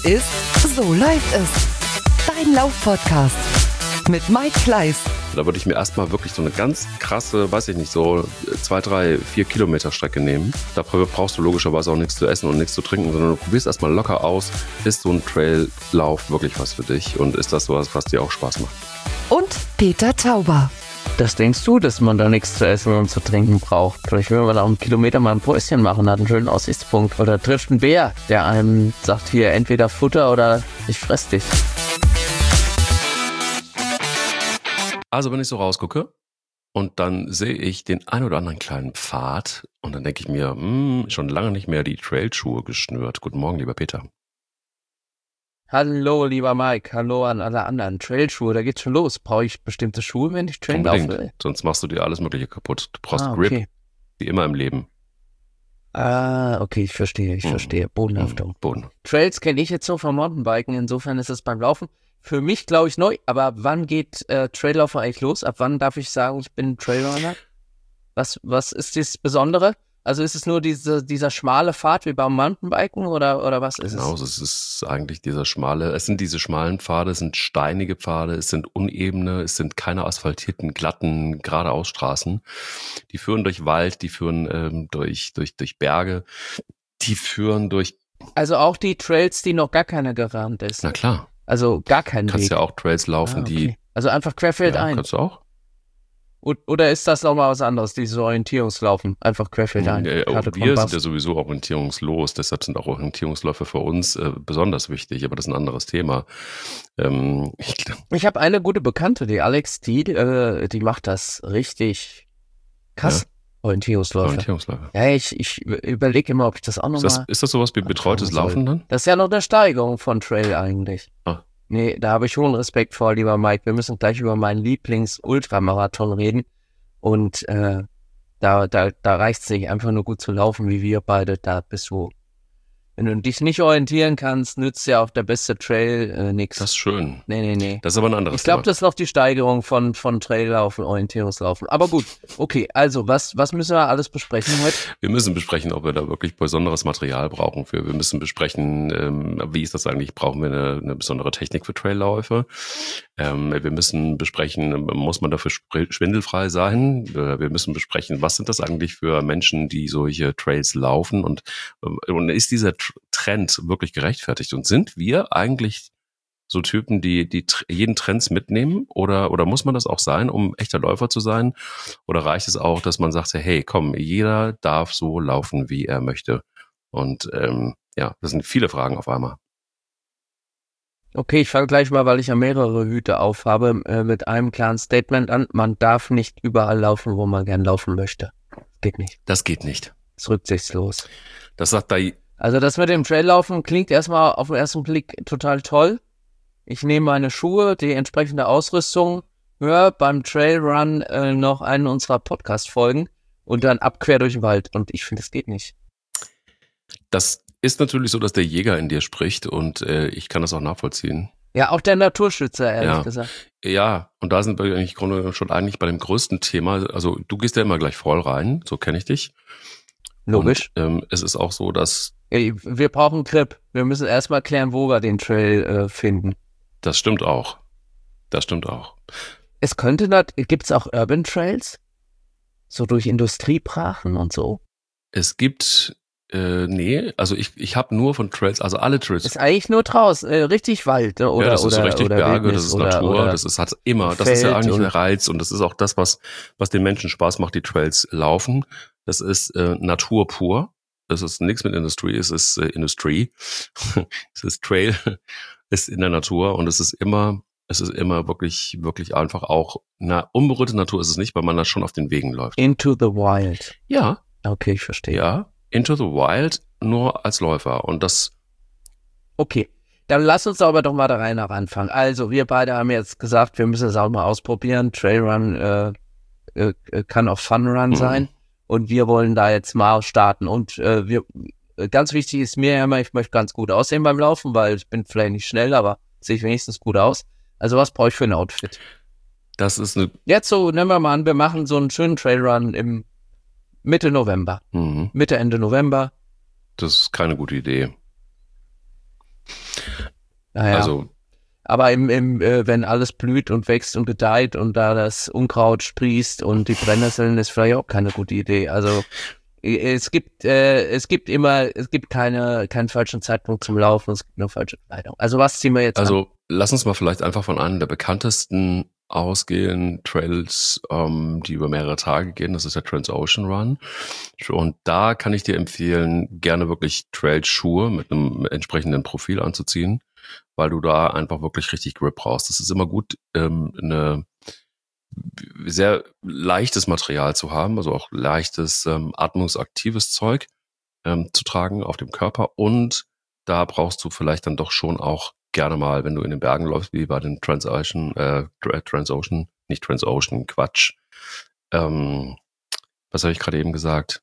ist So läuft es. Dein Lauf-Podcast mit Mike Kleiss. Da würde ich mir erstmal wirklich so eine ganz krasse, weiß ich nicht, so 2, 3, 4 Kilometer Strecke nehmen. Dafür brauchst du logischerweise auch nichts zu essen und nichts zu trinken, sondern du probierst erstmal locker aus. Ist so ein Traillauf wirklich was für dich und ist das sowas, was dir auch Spaß macht? Und Peter Tauber. Das denkst du, dass man da nichts zu essen und zu trinken braucht? Vielleicht will man da einen Kilometer mal ein Päuschen machen, hat einen schönen Aussichtspunkt. Oder trifft einen Bär, der einem sagt, hier entweder Futter oder ich fress dich. Also wenn ich so rausgucke und dann sehe ich den ein oder anderen kleinen Pfad und dann denke ich mir, schon lange nicht mehr die Trailschuhe geschnürt. Guten Morgen, lieber Peter. Hallo, lieber Mike. Hallo an alle anderen. Trailschuhe, da geht's schon los. Brauche ich bestimmte Schuhe, wenn ich Trail laufen will? Sonst machst du dir alles Mögliche kaputt. Du brauchst okay. Grip, wie immer im Leben. Okay, ich verstehe. Bodenhaftung. Boden. Trails kenne ich jetzt so vom Mountainbiken, insofern ist es beim Laufen für mich, glaube ich, neu. Aber wann geht Traillaufen eigentlich los? Ab wann darf ich sagen, ich bin Trailrunner? Was ist das Besondere? Also ist es nur dieser schmale Pfad wie beim Mountainbiken oder was ist es? Genau, es ist eigentlich es sind diese schmalen Pfade, es sind steinige Pfade, es sind unebene, es sind keine asphaltierten, glatten, geradeaus Straßen. Die führen durch Wald, die führen durch Berge, die führen durch... Also auch die Trails, die noch gar keiner gerahmt ist? Na klar. Also gar kein Weg? Kannst ja auch Trails laufen, die... Also einfach querfeldein? Kannst du auch. Oder ist das nochmal was anderes, dieses Orientierungslaufen? Einfach querfeldein? Wir sind ja sowieso orientierungslos, deshalb sind auch Orientierungsläufe für uns besonders wichtig, aber das ist ein anderes Thema. Ich habe eine gute Bekannte, die Alex, die macht das richtig krass. Ja. Orientierungsläufe. Ja, ich überlege immer, ob ich das auch nochmal... Ist das sowas wie betreutes Laufen dann? Das ist ja noch eine Steigerung von Trail eigentlich. Nee, da habe ich hohen Respekt vor, lieber Mike. Wir müssen gleich über meinen Lieblings-Ultramarathon reden. Und da reicht es nicht, einfach nur gut zu laufen, wie wir beide. Da bist du... Wenn du dich nicht orientieren kannst, nützt ja auch der beste Trail nichts. Das ist schön. Nee. Das ist aber ein anderes Thema. Ich glaube, das ist noch die Steigerung von Traillaufen, Orientierungslaufen. Aber gut, okay, also was müssen wir alles besprechen heute? Wir müssen besprechen, ob wir da wirklich besonderes Material brauchen für. Wir müssen besprechen, wie ist das eigentlich? Brauchen wir eine besondere Technik für Trailläufe? Wir müssen besprechen, muss man dafür schwindelfrei sein? Wir müssen besprechen, was sind das eigentlich für Menschen, die solche Trails laufen? Und ist dieser Trend wirklich gerechtfertigt? Und sind wir eigentlich so Typen, die jeden Trends mitnehmen? Oder muss man das auch sein, um echter Läufer zu sein? Oder reicht es auch, dass man sagt, hey, komm, jeder darf so laufen, wie er möchte? Und das sind viele Fragen auf einmal. Okay, ich fange gleich mal, weil ich ja mehrere Hüte aufhabe, mit einem klaren Statement an. Man darf nicht überall laufen, wo man gern laufen möchte. Geht nicht. Das geht nicht. Das ist rücksichtslos. Das sagt da... Also das mit dem Traillaufen klingt erstmal auf den ersten Blick total toll. Ich nehme meine Schuhe, die entsprechende Ausrüstung, höre beim Trailrun noch einen unserer Podcast-Folgen und dann ab quer durch den Wald. Und ich finde, das geht nicht. Das ist natürlich so, dass der Jäger in dir spricht und ich kann das auch nachvollziehen. Ja, auch der Naturschützer, ehrlich gesagt. Ja, und da sind wir eigentlich schon bei dem größten Thema. Also du gehst ja immer gleich voll rein, so kenne ich dich. Logisch. Und es ist auch so, dass... Wir brauchen Grip. Wir müssen erstmal klären, wo wir den Trail finden. Das stimmt auch. Gibt's auch Urban Trails? So durch Industriebrachen und so? Es gibt... also ich habe nur von Trails, also alle Trails. Ist eigentlich nur draußen, richtig Wald, ne? Das ist so richtig Berge, Wildnis, das ist Natur, das ist ja eigentlich der Reiz und das ist auch das, was den Menschen Spaß macht, die Trails laufen. Das ist Natur pur. Das ist nichts mit Industrie, es ist Industrie. Es ist Trail, ist in der Natur und es ist immer wirklich, wirklich einfach auch, unberührte Natur ist es nicht, weil man da schon auf den Wegen läuft. Into the wild. Ja. Okay, ich verstehe. Ja. Into the Wild, nur als Läufer und das... Okay, dann lass uns aber doch mal da rein anfangen. Also, wir beide haben jetzt gesagt, wir müssen es auch mal ausprobieren. Trailrun kann auch Funrun sein und wir wollen da jetzt mal starten. Und ganz wichtig ist mir immer, ich möchte ganz gut aussehen beim Laufen, weil ich bin vielleicht nicht schnell, aber sehe ich wenigstens gut aus. Also, was brauche ich für ein Outfit? Das ist eine... Jetzt so, nehmen wir mal an, wir machen so einen schönen Trailrun im Mitte November. Mitte, Ende November. Das ist keine gute Idee. Naja. Also, Aber wenn alles blüht und wächst und gedeiht und da das Unkraut sprießt und die Brennnesseln, ist vielleicht auch keine gute Idee. Also es gibt keinen falschen Zeitpunkt zum Laufen, es gibt nur falsche Kleidung. Also was ziehen wir jetzt an? also lass uns mal vielleicht einfach von einem der bekanntesten ausgehen, Trails, die über mehrere Tage gehen. Das ist der Transocean Run. Und da kann ich dir empfehlen, gerne wirklich Trail-Schuhe mit einem entsprechenden Profil anzuziehen, weil du da einfach wirklich richtig Grip brauchst. Es ist immer gut, eine sehr leichtes Material zu haben, also auch leichtes, atmungsaktives Zeug zu tragen auf dem Körper. Und da brauchst du vielleicht dann doch schon auch gerne mal, wenn du in den Bergen läufst, wie bei den Transocean, nicht Transocean, Quatsch. Was habe ich gerade eben gesagt?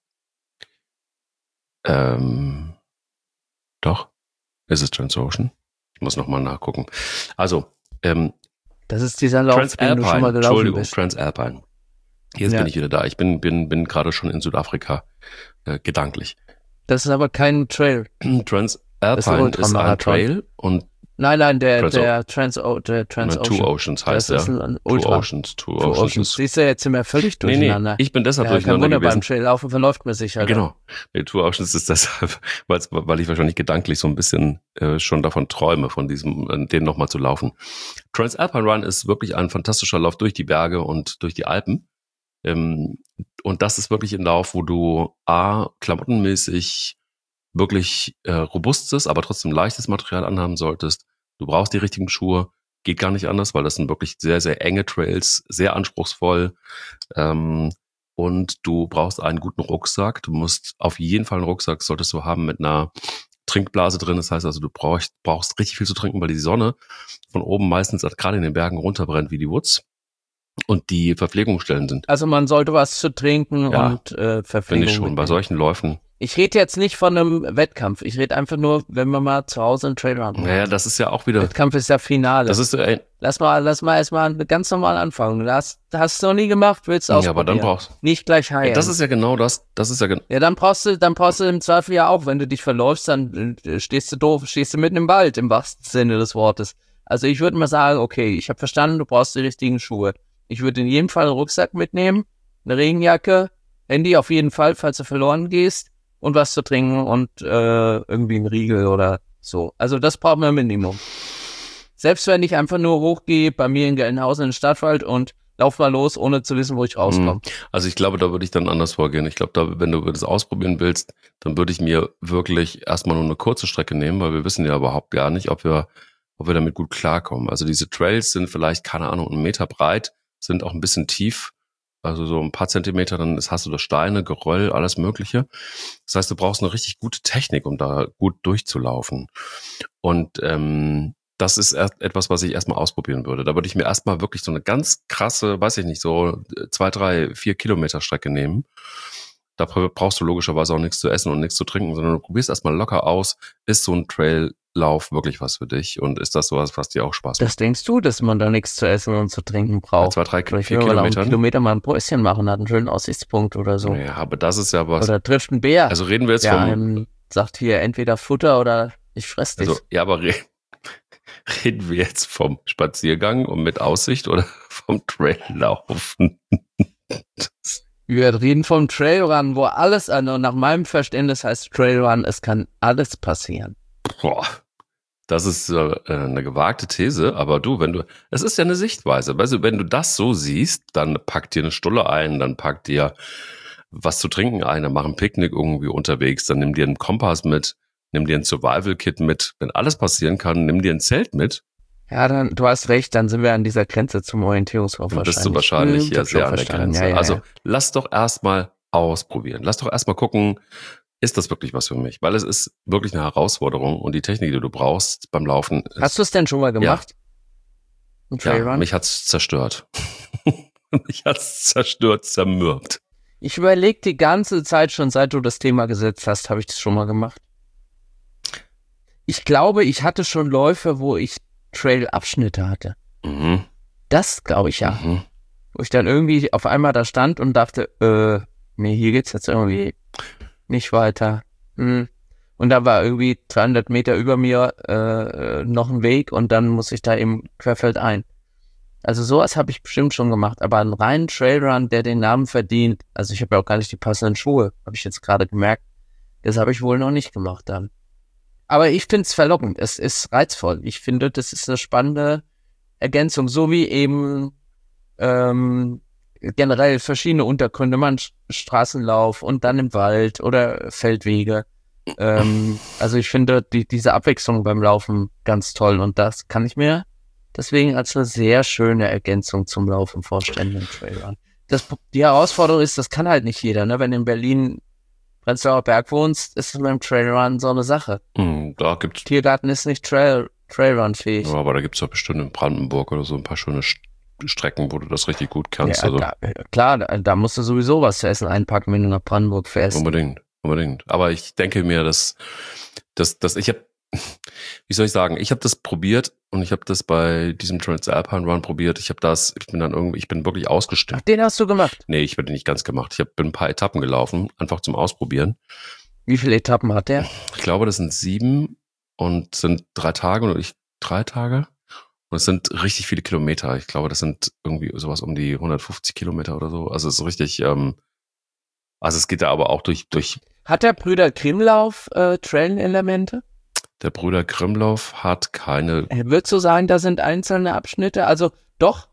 Doch, ist es Transocean? Ich muss nochmal nachgucken. Also, das ist dieser Lauf, den du schon mal gelaufen bist. Transalpine. Jetzt bin ich wieder da. Ich bin gerade schon in Südafrika, gedanklich. Das ist aber kein Trail. Transalpine ist ein Trail und Nein, der Transocean. Two Oceans heißt das er. Ist ein Ultra. Two Oceans. Siehst du, jetzt sind wir völlig durcheinander. Nee, ich bin deshalb durcheinander gewesen. gewesen. Beim Traillaufen verläuft man sich halt. Genau. Two Oceans ist deshalb, weil ich wahrscheinlich gedanklich so ein bisschen schon davon träume, von den nochmal zu laufen. Transalpine Run ist wirklich ein fantastischer Lauf durch die Berge und durch die Alpen. Und das ist wirklich ein Lauf, wo du klamottenmäßig wirklich robustes, aber trotzdem leichtes Material anhaben solltest. Du brauchst die richtigen Schuhe, geht gar nicht anders, weil das sind wirklich sehr, sehr enge Trails, sehr anspruchsvoll. Und du brauchst einen guten Rucksack. Du musst auf jeden Fall einen Rucksack, solltest du haben, mit einer Trinkblase drin. Das heißt also, du brauchst richtig viel zu trinken, weil die Sonne von oben meistens gerade in den Bergen runterbrennt wie die Woods. Und die Verpflegungsstellen sind. Also man sollte was zu trinken und Verpflegung. Finde ich schon, bei solchen Läufen. Ich rede jetzt nicht von einem Wettkampf. Ich rede einfach nur, wenn man mal zu Hause einen Trailrun macht. Naja, das ist ja auch wieder... Wettkampf ist ja Finale. Das ist lass mal erstmal ganz normal anfangen. Hast du noch nie gemacht, willst du ausprobieren. Ja, aber dann brauchst du... Nicht gleich heilen. Das ist ja genau das. Ja, dann brauchst du im Zweifel ja auch, wenn du dich verläufst, dann stehst du mitten im Wald, im wahrsten Sinne des Wortes. Also ich würde mal sagen, okay, ich habe verstanden, du brauchst die richtigen Schuhe. Ich würde in jedem Fall einen Rucksack mitnehmen, eine Regenjacke, Handy auf jeden Fall, falls du verloren gehst, und was zu trinken und irgendwie einen Riegel oder so. Also das braucht man Minimum. Selbst wenn ich einfach nur hochgehe, bei mir in Gelnhausen in den Stadtwald und lauf mal los, ohne zu wissen, wo ich rauskomme. Also ich glaube, da würde ich dann anders vorgehen. Ich glaube, wenn du das ausprobieren willst, dann würde ich mir wirklich erstmal nur eine kurze Strecke nehmen, weil wir wissen ja überhaupt gar nicht, ob wir damit gut klarkommen. Also diese Trails sind vielleicht, keine Ahnung, 1 Meter breit, sind auch ein bisschen tief, also so ein paar Zentimeter, dann hast du da Steine, Geröll, alles Mögliche. Das heißt, du brauchst eine richtig gute Technik, um da gut durchzulaufen. Und das ist etwas, was ich erstmal ausprobieren würde. Da würde ich mir erstmal wirklich so eine ganz krasse, weiß ich nicht, so 2, 3, 4 Kilometer Strecke nehmen. Da brauchst du logischerweise auch nichts zu essen und nichts zu trinken, sondern du probierst erstmal locker aus, ist so ein Traillauf wirklich was für dich und ist das sowas, was dir auch Spaß macht? Das denkst du, dass man da nichts zu essen und zu trinken braucht? 2, 3, 4 Kilometer. Kilometer mal ein Päuschen machen, hat einen schönen Aussichtspunkt oder so. Ja, aber das ist ja was. Oder trifft einen Bär. Also reden wir jetzt vom... sagt hier entweder Futter oder ich fress dich. Also, ja, aber reden wir jetzt vom Spaziergang und mit Aussicht oder vom Traillaufen? Wir reden vom Trailrun, wo alles, also nach meinem Verständnis heißt Trailrun, es kann alles passieren. Boah, das ist eine gewagte These, aber es ist ja eine Sichtweise. Weißt du, wenn du das so siehst, dann pack dir eine Stulle ein, dann pack dir was zu trinken ein, dann mach ein Picknick irgendwie unterwegs, dann nimm dir einen Kompass mit, nimm dir ein Survival-Kit mit. Wenn alles passieren kann, nimm dir ein Zelt mit. Ja, du hast recht, dann sind wir an dieser Grenze zum Orientierungslauf wahrscheinlich. Bist du wahrscheinlich sehr an der Grenze. Ja. Also lass doch erstmal ausprobieren. Lass doch erstmal gucken, ist das wirklich was für mich? Weil es ist wirklich eine Herausforderung und die Technik, die du brauchst beim Laufen. Hast du es denn schon mal gemacht? Ja, Trailrun? Mich hat's zerstört. Mich hat's zerstört, zermürbt. Ich überlege die ganze Zeit schon, seit du das Thema gesetzt hast, habe ich das schon mal gemacht. Ich glaube, ich hatte schon Läufe, wo ich Trail-Abschnitte hatte. Mhm. Das glaube ich ja. Mhm. Wo ich dann irgendwie auf einmal da stand und dachte, nee, hier geht's jetzt irgendwie nicht weiter. Und und da war irgendwie 300 Meter über mir noch ein Weg und dann muss ich da eben querfeldein. Also sowas habe ich bestimmt schon gemacht, aber einen reinen Trailrun, der den Namen verdient, also ich habe ja auch gar nicht die passenden Schuhe, habe ich jetzt gerade gemerkt, das habe ich wohl noch nicht gemacht dann. Aber ich finde es verlockend, es ist reizvoll. Ich finde, das ist eine spannende Ergänzung, so wie eben generell verschiedene Untergründe, man Straßenlauf und dann im Wald oder Feldwege. Also ich finde diese Abwechslung beim Laufen ganz toll und das kann ich mir deswegen als eine sehr schöne Ergänzung zum Laufen vorstellen im Trailrun. Die Herausforderung ist, das kann halt nicht jeder, ne? Wenn du in Berlin Prenzlauer Berg wohnst, ist es mit dem Trailrun so eine Sache. Da gibt's Tiergarten ist nicht Trailrun-fähig. Ja, aber da gibt's ja bestimmt in Brandenburg oder so ein paar schöne Strecken, wo du das richtig gut kannst. Ja, Also klar, da musst du sowieso was zu essen einpacken, wenn du nach Brandenburg fährst. unbedingt. Aber ich denke mir, dass ich habe, wie soll ich sagen, ich habe das probiert und ich habe das bei diesem Transalpine Run probiert. Ich bin wirklich ausgestimmt. Ach, den hast du gemacht? Nee, ich bin den nicht ganz gemacht. Bin ein paar Etappen gelaufen, einfach zum Ausprobieren. Wie viele Etappen hat der? Ich glaube, das sind 7 und sind 3 Tage oder 3 Tage. Und es sind richtig viele Kilometer. Ich glaube, das sind irgendwie sowas um die 150 Kilometer oder so. Also es ist richtig, also es geht da aber auch durch. Hat der Brüder Grimmlauf Trail-Elemente? Der Brüder Grimmlauf hat keine. Würdest du sagen, da sind einzelne Abschnitte? Also doch.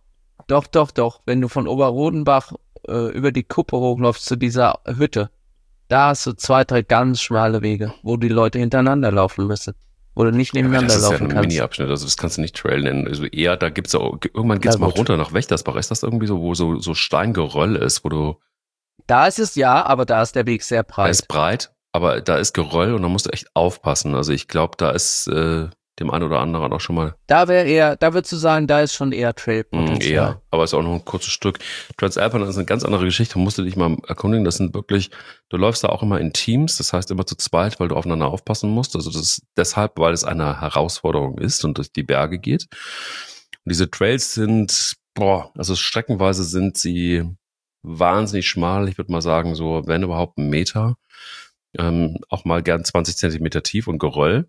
Wenn du von Oberrodenbach über die Kuppe hochläufst zu dieser Hütte, da hast du 2, 3 ganz schmale Wege, wo die Leute hintereinander laufen müssen. Oder nicht nebeneinander laufen kannst. Das ist ja ein Mini-Abschnitt, also das kannst du nicht Trail nennen. Also eher, da gibt's ja auch, irgendwann geht's mal runter nach Wächtersbach. Ist das irgendwie so, wo so Steingeröll ist, wo du. Da ist es ja, aber da ist der Weg sehr breit. Er ist breit, aber da ist Geröll und da musst du echt aufpassen. Also ich glaube, da ist dem einen oder anderen auch schon mal. Da würdest du sagen, da ist schon eher Trail-Potenzial. Eher, aber ist auch noch ein kurzes Stück. Transalpine ist eine ganz andere Geschichte, musst du dich mal erkundigen. Das sind wirklich, du läufst da auch immer in Teams, das heißt immer zu zweit, weil du aufeinander aufpassen musst. Also das ist deshalb, weil es eine Herausforderung ist und durch die Berge geht. Und diese Trails sind, also streckenweise sind sie wahnsinnig schmal. Ich würde mal sagen, so, wenn überhaupt 1 Meter, auch mal gern 20 Zentimeter tief und Geröll.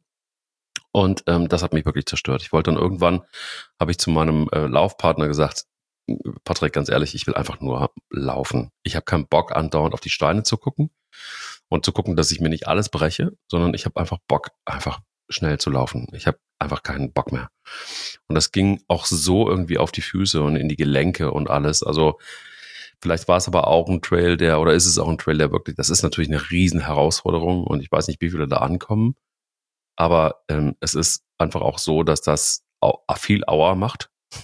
Und das hat mich wirklich zerstört. Ich wollte dann irgendwann, habe ich zu meinem Laufpartner gesagt, Patrick, ganz ehrlich, ich will einfach nur laufen. Ich habe keinen Bock, andauernd auf die Steine zu gucken und zu gucken, dass ich mir nicht alles breche, sondern ich habe einfach Bock, einfach schnell zu laufen. Ich habe einfach keinen Bock mehr. Und das ging auch so irgendwie auf die Füße und in die Gelenke und alles. Also vielleicht war es aber auch ein Trail, oder ist es auch ein Trail, der wirklich, das ist natürlich eine riesen Herausforderung und ich weiß nicht, wie viele da ankommen. Aber es ist einfach auch so, dass das viel Aua macht.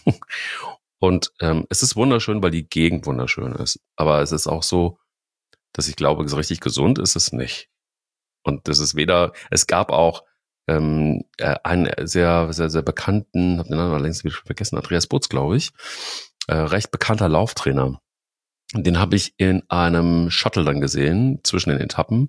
Und es ist wunderschön, weil die Gegend wunderschön ist. Aber es ist auch so, dass ich glaube, so richtig gesund ist es nicht. Und das ist es gab auch einen sehr, sehr, sehr bekannten, hab den Namen längst wieder vergessen, Andreas Butz, glaube ich, recht bekannter Lauftrainer. Den habe ich in einem Shuttle dann gesehen, zwischen den Etappen.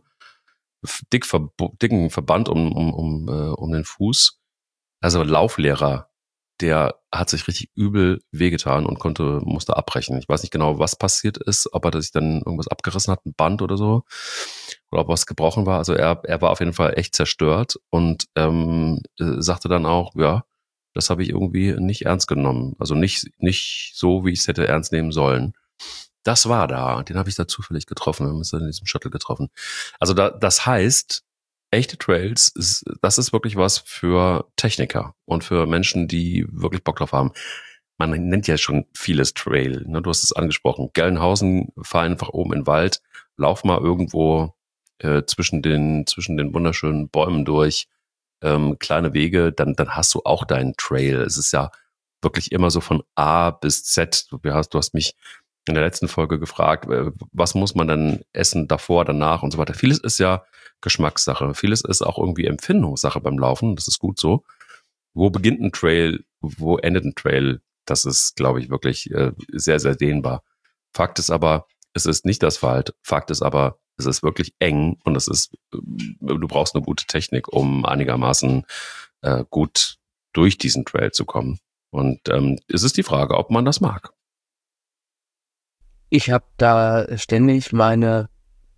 Dicken Verband um den Fuß. Also Lauflehrer, der hat sich richtig übel wehgetan und musste abbrechen. Ich weiß nicht genau, was passiert ist, ob er sich dann irgendwas abgerissen hat, ein Band oder so, oder ob was gebrochen war. Also er war auf jeden Fall echt zerstört und sagte dann auch, ja, das habe ich irgendwie nicht ernst genommen. Also nicht so, wie ich es hätte ernst nehmen sollen. Das war da. Den habe ich da zufällig getroffen. Wir haben uns dann in diesem Shuttle getroffen. Also das heißt, echte Trails, das ist wirklich was für Techniker und für Menschen, die wirklich Bock drauf haben. Man nennt ja schon vieles Trail. Ne? Du hast es angesprochen. Gelnhausen, fahr einfach oben in den Wald, lauf mal irgendwo zwischen den wunderschönen Bäumen durch, kleine Wege, dann hast du auch deinen Trail. Es ist ja wirklich immer so von A bis Z. Du hast mich in der letzten Folge gefragt, was muss man dann essen davor, danach und so weiter. Vieles ist ja Geschmackssache. Vieles ist auch irgendwie Empfindungssache beim Laufen. Das ist gut so. Wo beginnt ein Trail? Wo endet ein Trail? Das ist, glaube ich, wirklich sehr, sehr dehnbar. Fakt ist aber, es ist nicht Asphalt. Fakt ist aber, es ist wirklich eng und du brauchst eine gute Technik, um einigermaßen gut durch diesen Trail zu kommen. Und es ist die Frage, ob man das mag. Ich habe da ständig meine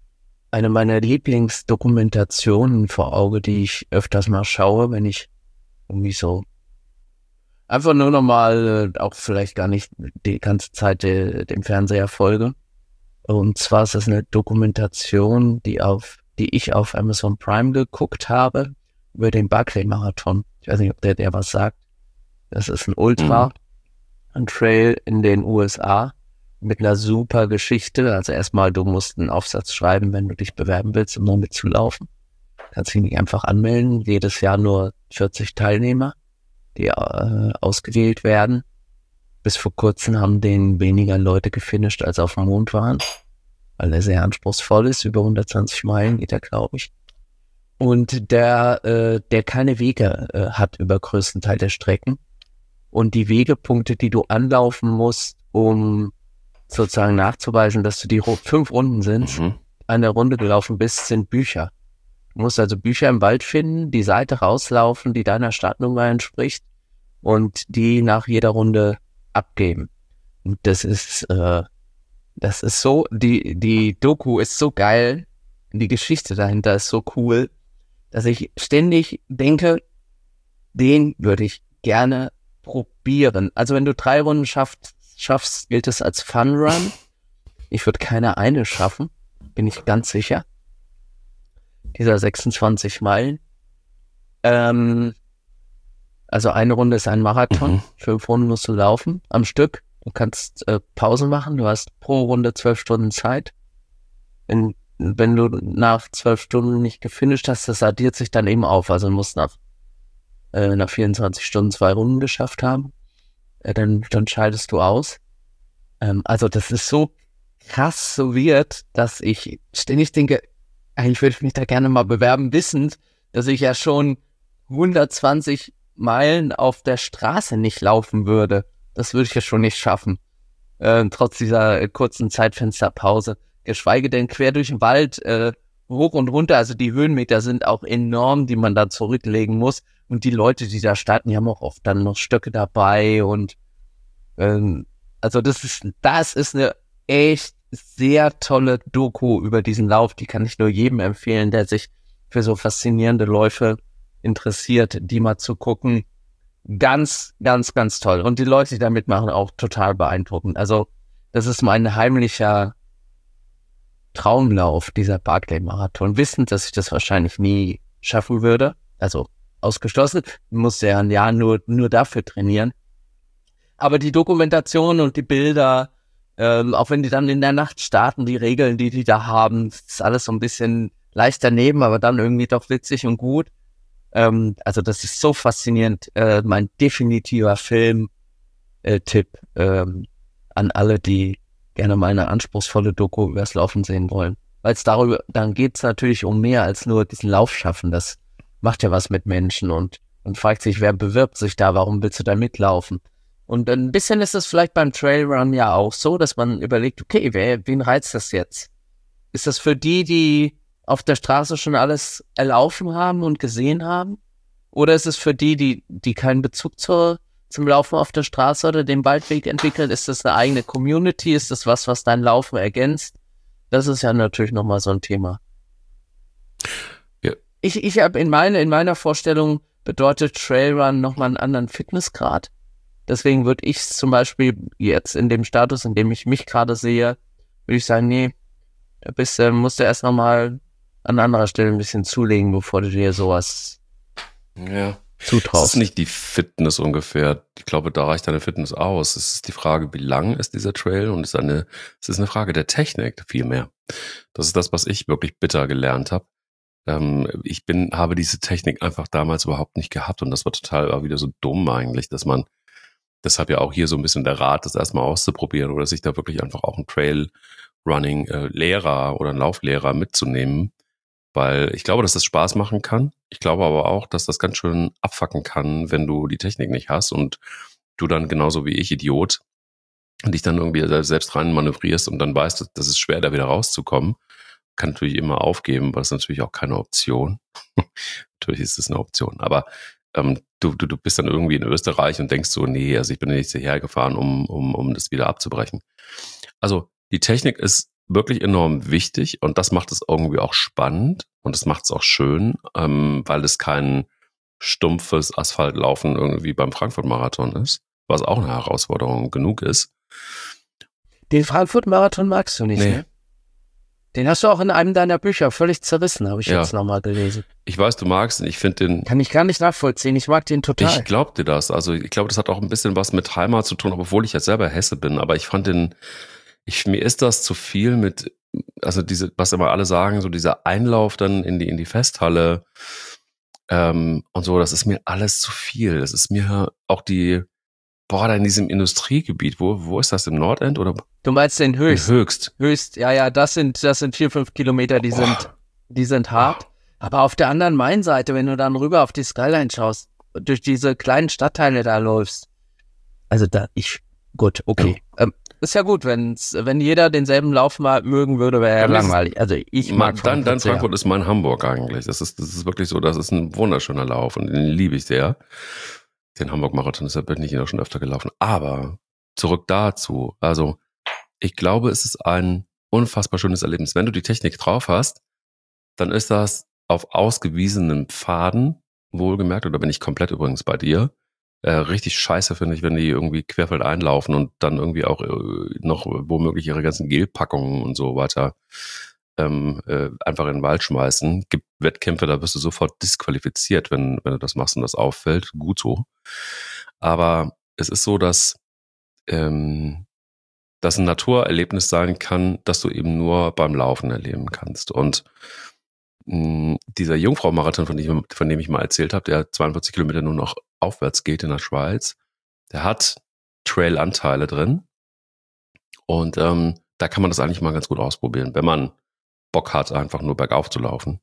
eine meiner Lieblingsdokumentationen vor Auge, die ich öfters mal schaue, wenn ich irgendwie so einfach nur nochmal, auch vielleicht gar nicht die ganze Zeit dem Fernseher folge. Und zwar ist das eine Dokumentation, die ich auf Amazon Prime geguckt habe, über den Barclay-Marathon. Ich weiß nicht, ob der was sagt. Das ist ein Ultra, ein Trail in den USA mit einer super Geschichte. Also erstmal, du musst einen Aufsatz schreiben, wenn du dich bewerben willst, um noch mitzulaufen. Kannst dich nicht einfach anmelden. Jedes Jahr nur 40 Teilnehmer, die ausgewählt werden. Bis vor kurzem haben den weniger Leute gefinisht, als auf dem Mond waren, weil er sehr anspruchsvoll ist. Über 120 Meilen geht er, glaube ich. Und der keine Wege hat über größten Teil der Strecken. Und die Wegepunkte, die du anlaufen musst, um sozusagen nachzuweisen, dass du die 5 Runden sind, an der Runde gelaufen bist, sind Bücher. Du musst also Bücher im Wald finden, die Seite rauslaufen, die deiner Startnummer entspricht und die nach jeder Runde abgeben. Und das ist so, die Doku ist so geil, die Geschichte dahinter ist so cool, dass ich ständig denke, den würde ich gerne probieren. Also wenn du 3 Runden schaffst, gilt es als Fun Run. Ich würde keine eine schaffen, bin ich ganz sicher. Dieser 26 Meilen. Also eine Runde ist ein Marathon. 5 Runden musst du laufen am Stück. Du kannst Pause machen. Du hast pro Runde 12 Stunden Zeit. Wenn du nach 12 Stunden nicht gefinisht hast, das addiert sich dann eben auf. Also du musst nach 24 Stunden 2 Runden geschafft haben. Dann scheidest du aus. Also das ist so krass so weird, dass ich ständig denke, eigentlich würde ich mich da gerne mal bewerben, wissend, dass ich ja schon 120 Meilen auf der Straße nicht laufen würde. Das würde ich ja schon nicht schaffen. Trotz dieser kurzen Zeitfensterpause. Geschweige denn quer durch den Wald, hoch und runter. Also die Höhenmeter sind auch enorm, die man da zurücklegen muss. Und die Leute, die da starten, die haben auch oft dann noch Stöcke dabei. Und also das ist eine echt sehr tolle Doku über diesen Lauf. Die kann ich nur jedem empfehlen, der sich für so faszinierende Läufe interessiert, die mal zu gucken. Ganz, ganz, ganz toll. Und die Leute, die da mitmachen, auch total beeindruckend. Also das ist mein heimlicher Traumlauf, dieser Barclay-Marathon. Wissend, dass ich das wahrscheinlich nie schaffen würde. Also ausgeschlossen. Musste ja ein Jahr nur dafür trainieren. Aber die Dokumentation und die Bilder, auch wenn die dann in der Nacht starten, die Regeln, die da haben, ist alles so ein bisschen leicht daneben, aber dann irgendwie doch witzig und gut. Also das ist so faszinierend. Mein definitiver Film-Tipp an alle, die gerne mal eine anspruchsvolle Doku übers Laufen sehen wollen. Weil es dann geht's natürlich um mehr als nur diesen Lauf schaffen. Das macht ja was mit Menschen und fragt sich, wer bewirbt sich da, warum willst du da mitlaufen? Und ein bisschen ist es vielleicht beim Trailrun ja auch so, dass man überlegt, okay, wen reizt das jetzt? Ist das für die auf der Straße schon alles erlaufen haben und gesehen haben? Oder ist es für die keinen Bezug zum Laufen auf der Straße oder dem Waldweg entwickeln? Ist das eine eigene Community? Ist das was dein Laufen ergänzt? Das ist ja natürlich nochmal so ein Thema. Ja. Ich habe in meiner Vorstellung bedeutet Trailrun nochmal einen anderen Fitnessgrad. Deswegen würde ich zum Beispiel jetzt in dem Status, in dem ich mich gerade sehe, würde ich sagen, nee, musst du erst nochmal an anderer Stelle ein bisschen zulegen, bevor du dir sowas zutraust. Das ist nicht die Fitness ungefähr. Ich glaube, da reicht deine Fitness aus. Es ist die Frage, wie lang ist dieser Trail? Und es ist eine Frage der Technik vielmehr. Das ist das, was ich wirklich bitter gelernt habe. Habe diese Technik einfach damals überhaupt nicht gehabt und das war wieder so dumm eigentlich, dass man deshalb ja auch hier so ein bisschen der Rat, das erstmal auszuprobieren oder sich da wirklich einfach auch einen Trail-Running-Lehrer oder einen Lauflehrer mitzunehmen, weil ich glaube, dass das Spaß machen kann. Ich glaube aber auch, dass das ganz schön abfacken kann, wenn du die Technik nicht hast und du dann genauso wie ich, Idiot, dich dann irgendwie selbst rein manövrierst und dann weißt, das ist schwer, da wieder rauszukommen. Kann natürlich immer aufgeben, aber das ist natürlich auch keine Option. Natürlich ist es eine Option, aber du bist dann irgendwie in Österreich und denkst so, nee, also ich bin nicht hierher gefahren, um das wieder abzubrechen. Also die Technik ist wirklich enorm wichtig und das macht es irgendwie auch spannend und das macht es auch schön, weil es kein stumpfes Asphaltlaufen irgendwie beim Frankfurt-Marathon ist, was auch eine Herausforderung genug ist. Den Frankfurt-Marathon magst du nicht, Nee. ne? Den hast du auch in einem deiner Bücher völlig zerrissen, habe ich jetzt nochmal gelesen. Ich weiß, du magst ihn. Ich finde den... Kann ich gar nicht nachvollziehen. Ich mag den total. Ich glaube dir das. Also ich glaube, das hat auch ein bisschen was mit Heimat zu tun, obwohl ich jetzt selber Hesse bin. Aber ich fand den... mir ist das zu viel mit... Also diese, was immer alle sagen, so dieser Einlauf dann in die Festhalle und so, das ist mir alles zu viel. Das ist mir auch da in diesem Industriegebiet, wo ist das, im Nordend oder? Du meinst den Höchst? Höchst, ja, das sind 4-5 Kilometer, die sind hart. Aber auf der anderen Mainseite, wenn du dann rüber auf die Skyline schaust, durch diese kleinen Stadtteile da läufst, also gut, okay. Ja. Ist ja gut, wenn jeder denselben Lauf mal mögen würde, wäre ja langweilig. Also ich mag Frankfurt. Dann Frankfurt ist mein Hamburg eigentlich. Das ist wirklich so, das ist ein wunderschöner Lauf und den liebe ich sehr. Den Hamburg-Marathon, deshalb bin ich ihn auch schon öfter gelaufen. Aber zurück dazu, also ich glaube, es ist ein unfassbar schönes Erlebnis. Wenn du die Technik drauf hast, dann ist das auf ausgewiesenen Pfaden, wohlgemerkt, oder bin ich komplett übrigens bei dir, richtig scheiße finde ich, wenn die irgendwie querfeldein laufen und dann irgendwie auch noch womöglich ihre ganzen Gelpackungen und so weiter einfach in den Wald schmeißen. Gibt Wettkämpfe, da wirst du sofort disqualifiziert, wenn du das machst und das auffällt. Gut so. Aber es ist so, dass das ein Naturerlebnis sein kann, das du eben nur beim Laufen erleben kannst. Und dieser Jungfrau-Marathon, von dem ich mal erzählt habe, der 42 Kilometer nur noch aufwärts geht in der Schweiz, der hat Trail-Anteile drin. Und da kann man das eigentlich mal ganz gut ausprobieren, wenn man Bock hat, einfach nur bergauf zu laufen.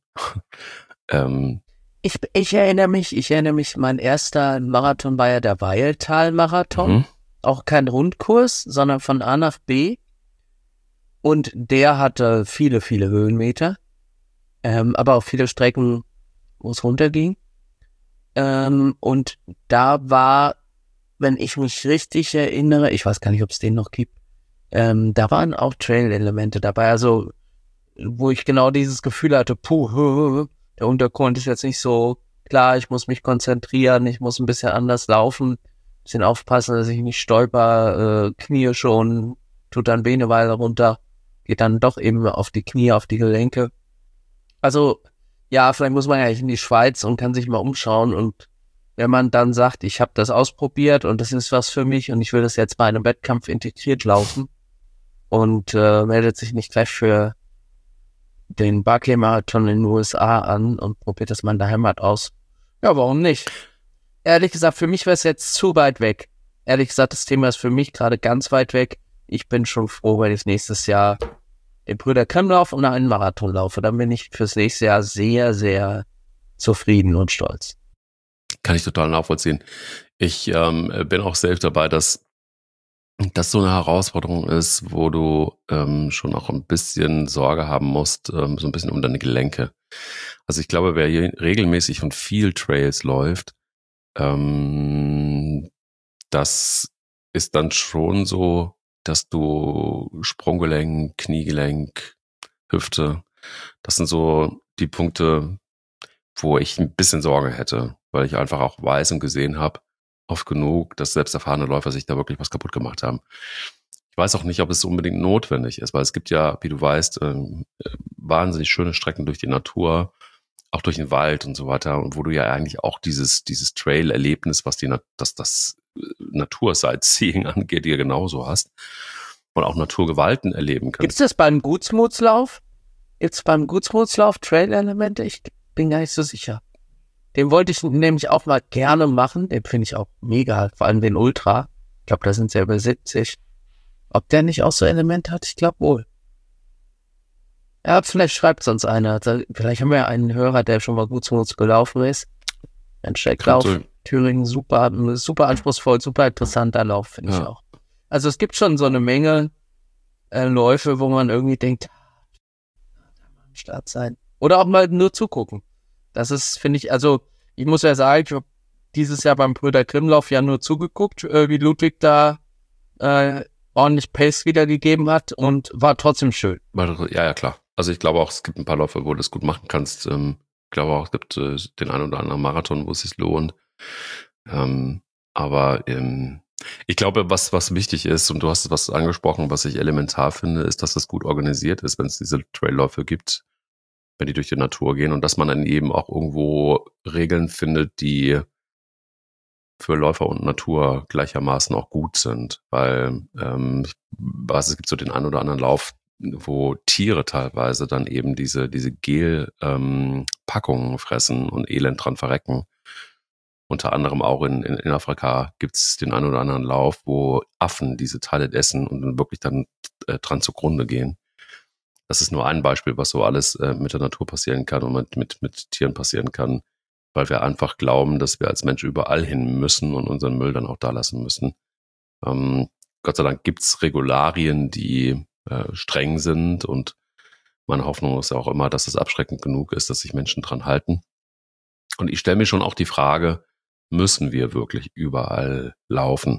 Ich erinnere mich, mein erster Marathon war ja der Weiltal-Marathon. Auch kein Rundkurs, sondern von A nach B. Und der hatte viele, viele Höhenmeter. Aber auch viele Strecken, wo es runterging. Und da war, wenn ich mich richtig erinnere, ich weiß gar nicht, ob es den noch gibt, da waren auch Trail-Elemente dabei. Also wo ich genau dieses Gefühl hatte, der Untergrund ist jetzt nicht so klar, ich muss mich konzentrieren, ich muss ein bisschen anders laufen, ein bisschen aufpassen, dass ich nicht stolper, Knie schon, tut dann weh eine Weile runter, geht dann doch eben auf die Knie, auf die Gelenke. Also ja, vielleicht muss man ja in die Schweiz und kann sich mal umschauen und wenn man dann sagt, ich habe das ausprobiert und das ist was für mich und ich will das jetzt bei einem Wettkampf integriert laufen und meldet sich nicht gleich für den Barclay-Marathon in den USA an und probiert das mal in der Heimat aus. Ja, warum nicht? Ehrlich gesagt, für mich wäre es jetzt zu weit weg. Ehrlich gesagt, das Thema ist für mich gerade ganz weit weg. Ich bin schon froh, wenn ich nächstes Jahr den Brüder Grimm laufe und einen Marathon laufe. Dann bin ich fürs nächste Jahr sehr, sehr zufrieden und stolz. Kann ich total nachvollziehen. Ich bin auch selbst dabei, dass das so eine Herausforderung ist, wo du schon auch ein bisschen Sorge haben musst, so ein bisschen um deine Gelenke. Also ich glaube, wer hier regelmäßig und viel Trails läuft, das ist dann schon so, dass du Sprunggelenk, Kniegelenk, Hüfte, das sind so die Punkte, wo ich ein bisschen Sorge hätte, weil ich einfach auch weiß und gesehen habe, oft genug, dass selbst erfahrene Läufer sich da wirklich was kaputt gemacht haben. Ich weiß auch nicht, ob es unbedingt notwendig ist, weil es gibt ja, wie du weißt, wahnsinnig schöne Strecken durch die Natur, auch durch den Wald und so weiter, und wo du ja eigentlich auch dieses Trail-Erlebnis, was das Natur-Sightseeing angeht, dir genauso hast und auch Naturgewalten erleben kannst. Gibt es das beim Gutsmutslauf? Gibt es beim Gutsmutslauf Trail-Elemente? Ich bin gar nicht so sicher. Den wollte ich nämlich auch mal gerne machen. Den finde ich auch mega, vor allem den Ultra. Ich glaube, da sind sie ja über 70. Ob der nicht auch so Elemente hat? Ich glaube wohl. Ja, vielleicht schreibt es uns einer. Vielleicht haben wir ja einen Hörer, der schon mal Gutsmuts gelaufen ist. Ein Strecklauf. Thüringen, super anspruchsvoll, super interessanter Lauf, finde ich auch. Also es gibt schon so eine Menge Läufe, wo man irgendwie denkt, am Start sein. Oder auch mal nur zugucken. Das ist, finde ich, also ich muss ja sagen, ich habe dieses Jahr beim Brüder Grimm-Lauf ja nur zugeguckt, wie Ludwig da ordentlich Pace wiedergegeben hat und war trotzdem schön. Ja, klar. Also ich glaube auch, es gibt ein paar Läufe, wo du das gut machen kannst. Ich glaube auch, es gibt den einen oder anderen Marathon, wo es sich lohnt. Aber ich glaube, was wichtig ist, und du hast was angesprochen, was ich elementar finde, ist, dass das gut organisiert ist, wenn es diese Trailläufe gibt, wenn die durch die Natur gehen und dass man dann eben auch irgendwo Regeln findet, die für Läufer und Natur gleichermaßen auch gut sind, weil es gibt so den einen oder anderen Lauf, wo Tiere teilweise dann eben diese Gel-Packungen fressen und elend dran verrecken. Unter anderem auch in Afrika gibt's den einen oder anderen Lauf, wo Affen diese Teile essen und dann wirklich dann dran zugrunde gehen. Das ist nur ein Beispiel, was so alles mit der Natur passieren kann und mit Tieren passieren kann, weil wir einfach glauben, dass wir als Mensch überall hin müssen und unseren Müll dann auch da lassen müssen. Gott sei Dank gibt's Regularien, die streng sind und meine Hoffnung ist auch immer, dass es abschreckend genug ist, dass sich Menschen dran halten. Und ich stelle mir schon auch die Frage, müssen wir wirklich überall laufen?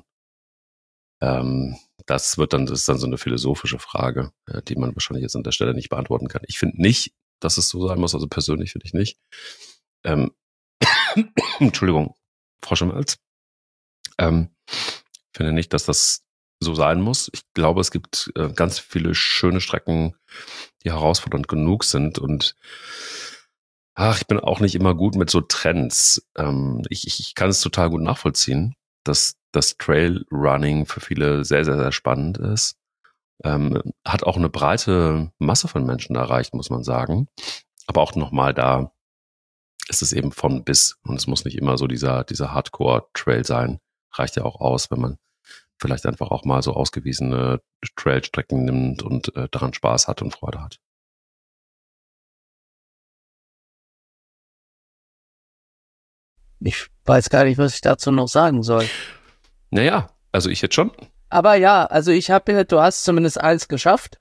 Das ist dann so eine philosophische Frage, die man wahrscheinlich jetzt an der Stelle nicht beantworten kann. Ich finde nicht, dass es so sein muss, also persönlich finde ich nicht. Entschuldigung, Frau Schimmelz. Finde nicht, dass das so sein muss. Ich glaube, es gibt ganz viele schöne Strecken, die herausfordernd genug sind und ich bin auch nicht immer gut mit so Trends. Ich kann es total gut nachvollziehen, dass das Trailrunning für viele sehr, sehr, sehr spannend ist. Hat auch eine breite Masse von Menschen erreicht, muss man sagen. Aber auch nochmal da ist es eben von bis. Und es muss nicht immer so dieser Hardcore-Trail sein. Reicht ja auch aus, wenn man vielleicht einfach auch mal so ausgewiesene Trailstrecken nimmt und daran Spaß hat und Freude hat. Ich weiß gar nicht, was ich dazu noch sagen soll. Naja, also ich jetzt schon. Aber ja, also du hast zumindest eins geschafft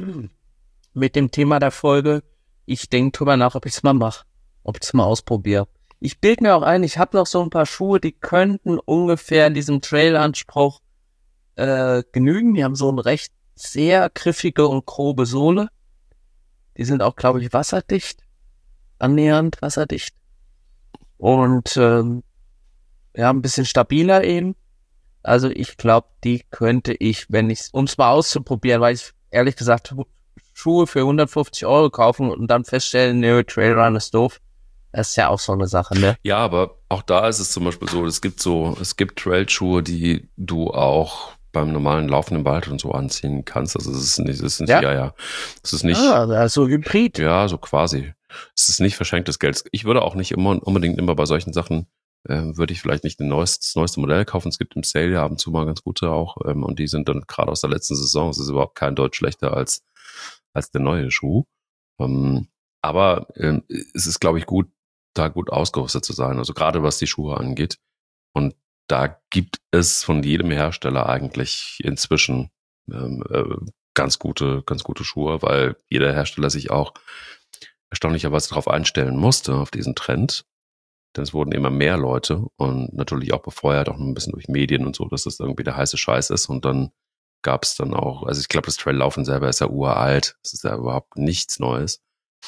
mit dem Thema der Folge. Ich denke drüber nach, ob ich es mal mache, ob ich es mal ausprobiere. Ich bilde mir auch ein, ich habe noch so ein paar Schuhe, die könnten ungefähr diesem Trail-Anspruch genügen. Die haben so eine recht sehr griffige und grobe Sohle. Die sind auch, glaube ich, wasserdicht. Annähernd wasserdicht. Und ein bisschen stabiler eben. Also ich glaube, die könnte ich, um es mal auszuprobieren, weil ich ehrlich gesagt Schuhe für 150 € kaufen und dann feststellen, nö, Trailrun ist doof. Das ist ja auch so eine Sache, ne? Ja, aber auch da ist es zum Beispiel so, es gibt Trailschuhe, die du auch beim normalen Laufen im Wald und so anziehen kannst. Also es ist nicht, es ist nicht. Also Hybrid. Ja, so quasi. Es ist nicht verschenktes Geld. Ich würde auch nicht unbedingt immer bei solchen Sachen würde ich vielleicht nicht das neueste Modell kaufen. Es gibt im Sale ja ab und zu mal ganz gute auch. Und die sind dann gerade aus der letzten Saison. Es ist überhaupt kein Deut schlechter als der neue Schuh. Aber es ist, glaube ich, gut, da gut ausgerüstet zu sein. Also gerade was die Schuhe angeht. Und da gibt es von jedem Hersteller eigentlich inzwischen ganz gute Schuhe, weil jeder Hersteller sich auch erstaunlicherweise darauf einstellen musste, auf diesen Trend. Denn es wurden immer mehr Leute und natürlich auch befeuert, auch noch ein bisschen durch Medien und so, dass das irgendwie der heiße Scheiß ist. Und dann gab es dann auch, also ich glaube, das Traillaufen selber ist ja uralt. Es ist ja überhaupt nichts Neues.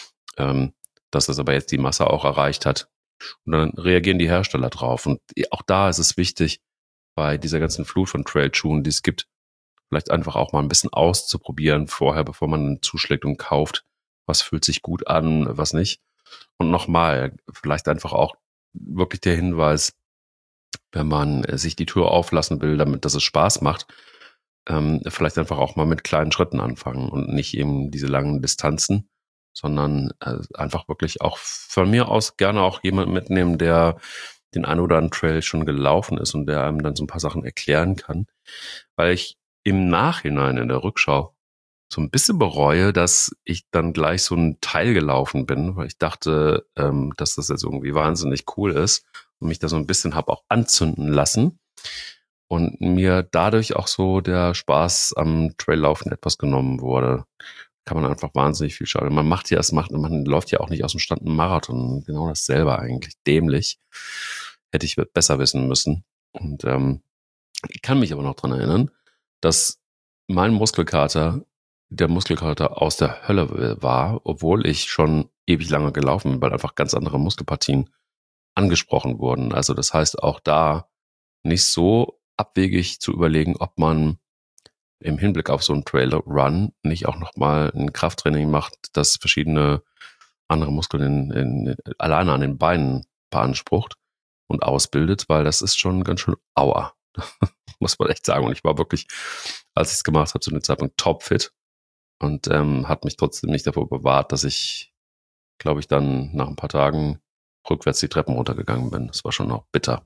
Dass das aber jetzt die Masse auch erreicht hat. Und dann reagieren die Hersteller drauf. Und auch da ist es wichtig, bei dieser ganzen Flut von Trailschuhen, die es gibt, vielleicht einfach auch mal ein bisschen auszuprobieren vorher, bevor man zuschlägt und kauft. Was fühlt sich gut an, was nicht. Und nochmal, vielleicht einfach auch wirklich der Hinweis, wenn man sich die Tür auflassen will, damit dass es Spaß macht, vielleicht einfach auch mal mit kleinen Schritten anfangen und nicht eben diese langen Distanzen, sondern einfach wirklich auch von mir aus gerne auch jemanden mitnehmen, der den ein oder anderen Trail schon gelaufen ist und der einem dann so ein paar Sachen erklären kann, weil ich im Nachhinein in der Rückschau so ein bisschen bereue, dass ich dann gleich so einen Teil gelaufen bin, weil ich dachte, dass das jetzt irgendwie wahnsinnig cool ist und mich da so ein bisschen habe auch anzünden lassen und mir dadurch auch so der Spaß am Traillaufen etwas genommen wurde. Kann man einfach wahnsinnig viel schauen. Man läuft ja auch nicht aus dem Stand einen Marathon. Genau dasselbe eigentlich. Dämlich. Hätte ich besser wissen müssen. Und ich kann mich aber noch dran erinnern, dass mein Muskelkater der Muskelkater aus der Hölle war, obwohl ich schon ewig lange gelaufen bin, weil einfach ganz andere Muskelpartien angesprochen wurden. Also das heißt auch da nicht so abwegig zu überlegen, ob man im Hinblick auf so einen Trail-Run nicht auch nochmal ein Krafttraining macht, das verschiedene andere Muskeln alleine an den Beinen beansprucht und ausbildet, weil das ist schon ganz schön aua, muss man echt sagen. Und ich war wirklich, als ich es gemacht habe, zu dem Zeitpunkt topfit und hat mich trotzdem nicht davor bewahrt, dass ich, glaube ich, dann nach ein paar Tagen rückwärts die Treppen runtergegangen bin. Das war schon auch bitter.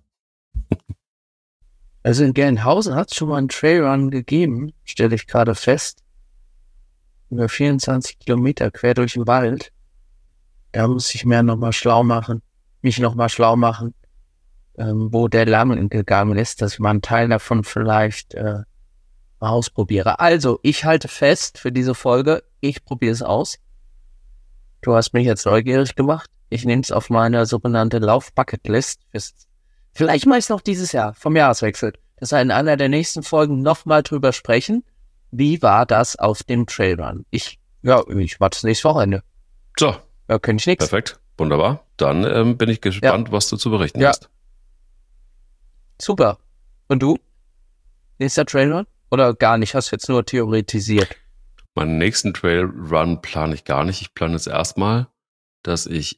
Also in Gelnhausen hat es schon mal einen Trailrun gegeben, stelle ich gerade fest. Über 24 Kilometer quer durch den Wald. Da muss ich mich nochmal schlau machen, wo der lang gegangen ist, dass ich mal einen Teil davon vielleicht mal ausprobiere. Also, ich halte fest für diese Folge, ich probiere es aus. Du hast mich jetzt neugierig gemacht. Ich nehme es auf meine sogenannte Lauf-Bucket-List. Vielleicht mache ich es noch dieses Jahr, vom Jahreswechsel. Dass wir in einer der nächsten Folgen nochmal drüber sprechen. Wie war das auf dem Trailrun? Ich mache das nächste Wochenende. So. Da könnte ich nichts. Perfekt, wunderbar. Dann bin ich gespannt, was du zu berichten hast. Super. Und du? Nächster Trailrun? Oder gar nicht? Hast du jetzt nur theoretisiert? Meinen nächsten Trailrun plane ich gar nicht. Ich plane jetzt erstmal, dass ich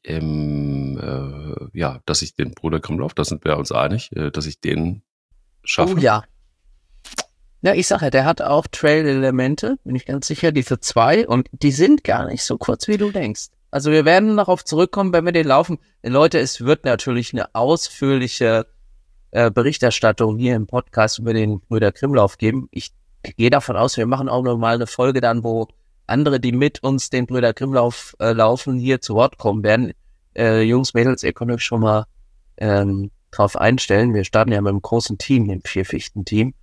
dass ich den Bruder Grimmlauf, da sind wir uns einig, dass ich den schaffe. Oh ja. Ja, ich sage ja, der hat auch Trail-Elemente, bin ich ganz sicher, diese 2, und die sind gar nicht so kurz, wie du denkst. Also wir werden darauf zurückkommen, wenn wir den laufen. Leute, es wird natürlich eine ausführliche Berichterstattung hier im Podcast über den Brüder Grimmlauf geben. Ich gehe davon aus, wir machen auch noch mal eine Folge dann, wo andere, die mit uns den Brüder Grimmlauf laufen, hier zu Wort kommen werden. Jungs, Mädels, ihr könnt euch schon mal drauf einstellen. Wir starten ja mit einem großen Team, dem 4-Fichten-Team.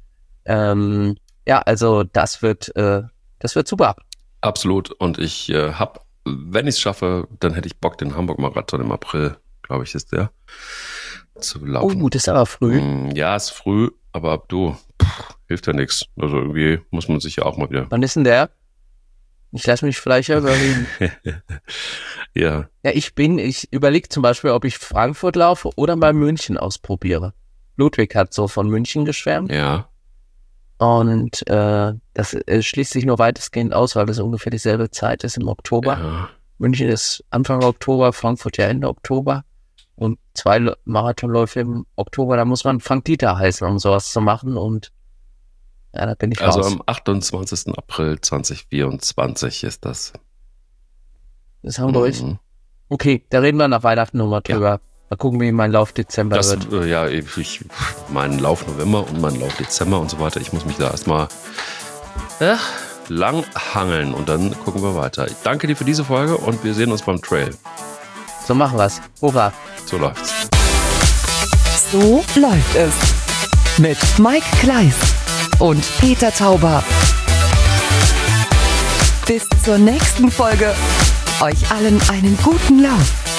Also das wird super. Absolut. Und ich habe, wenn ich es schaffe, dann hätte ich Bock, den Hamburg-Marathon im April, glaube ich, ist der, zu laufen. Oh, das ist aber früh. Ja, ist früh, aber du, hilft ja nichts. Also irgendwie muss man sich ja auch mal wieder... Wann ist denn der? Ich lasse mich vielleicht überreden. Ja. Ja, ich überlege zum Beispiel, ob ich Frankfurt laufe oder mal München ausprobiere. Ludwig hat so von München geschwärmt. Ja. Und das schließt sich nur weitestgehend aus, weil das ungefähr dieselbe Zeit ist im Oktober. Ja. München ist Anfang Oktober, Frankfurt ja Ende Oktober. Und 2 Marathonläufe im Oktober, da muss man Frank Dieter heißen, um sowas zu machen. Und ja, da bin ich raus. Also am 28. April 2024 ist das. Das ist Hamburg. Okay, da reden wir nach Weihnachten nochmal drüber. Ja. Mal gucken, wie mein Lauf Dezember wird. Mein Lauf November und mein Lauf Dezember und so weiter. Ich muss mich da erstmal lang hangeln und dann gucken wir weiter. Ich danke dir für diese Folge und wir sehen uns beim Trail. So machen wir's. Hurra. So läuft's. So läuft es. Mit Mike Kleiss und Peter Tauber. Bis zur nächsten Folge. Euch allen einen guten Lauf.